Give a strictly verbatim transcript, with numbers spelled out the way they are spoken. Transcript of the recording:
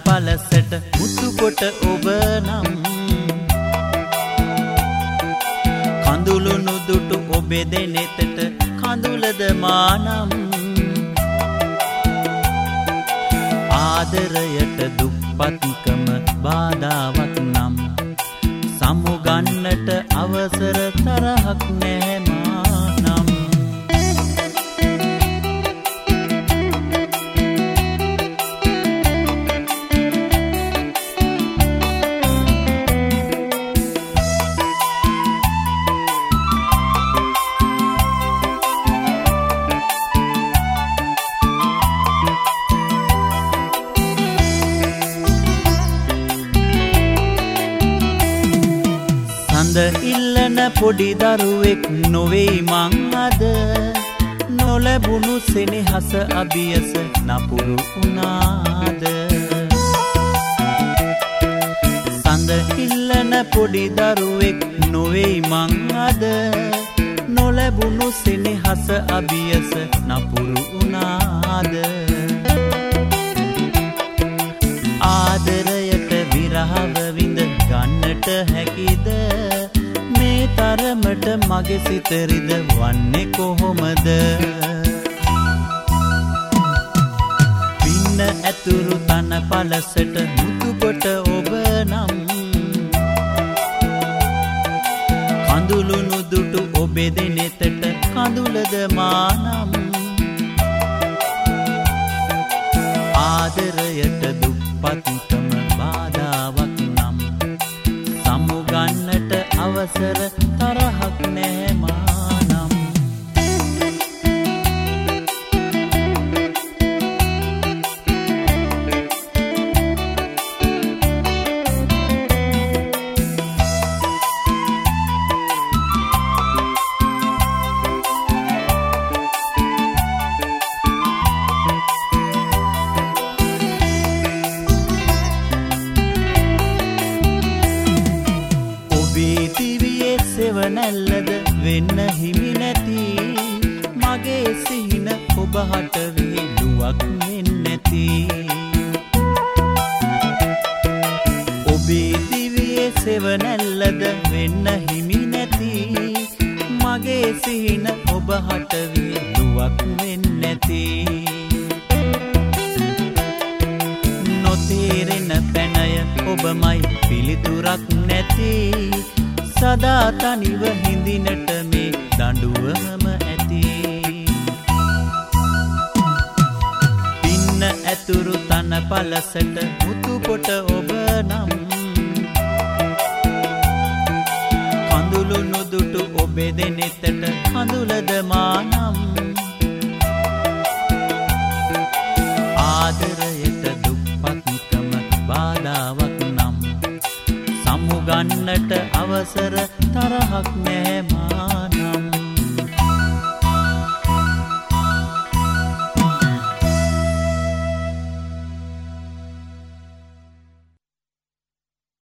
පලසට මුතු කොට ඔබ නම් කඳුළු නුදුටු ඔබේ දෙනෙතට කඳුලද මානම් ආදරයට දුප්පත්කම බාධාවක් නම් සමුගන්නට අවසර තරහක් නැහැ මානම් ඉල්ලන පොඩි දරුවෙක් නොවෙයි මං අද නොලැබුණු සෙනෙහස අභියස නපුරු වුණාද සඳ ඉල්ලන පොඩි දරුවෙක් නොවෙයි මං අද නොලැබුණු සෙනෙහස අභියස නපුරු වුණාද ආදරයට විරහව විඳ ගන්නට හැකිද මේ තරමට මගේ සිත රිදවන්නේ කොහොමද පින්න ඇතුරු තන පලසට මුතු කොට ඔබ නම් කඳුළු නුදුටු ඔබේ දෙනෙතට කඳුලද මානම් ආදරයට දුප්පත්කම බාධාවක් නම් සමුගන්නට අවසර තරහක් නෑ මානම් නැල්ලද වෙන්න හිමි නැති මගේ සිහින ඔබ හට වේලුවක් වෙන්නේ නැති ඔබේ දිවියේ සෙවණැල්ලද වෙන්න හිමි නැති මගේ සිහින ඔබ හට වේලුවක් වෙන්නේ නැති නොතේරෙන පැනය ඔබමයි පිළිතුරක් නැති සදා තනිව හිඳිනට මේ දඬුවම ඇති පින්න ඇතුරු තන පලසට මුතු කොට ඔබ නම් කඳුළු නුදුටු ඔබේ දෙනෙතට කඳුලද මානම් ආදරයට දුප්පත්කම බාධාවක් නම් සමුගන්නට අවසර තරහක් නෑ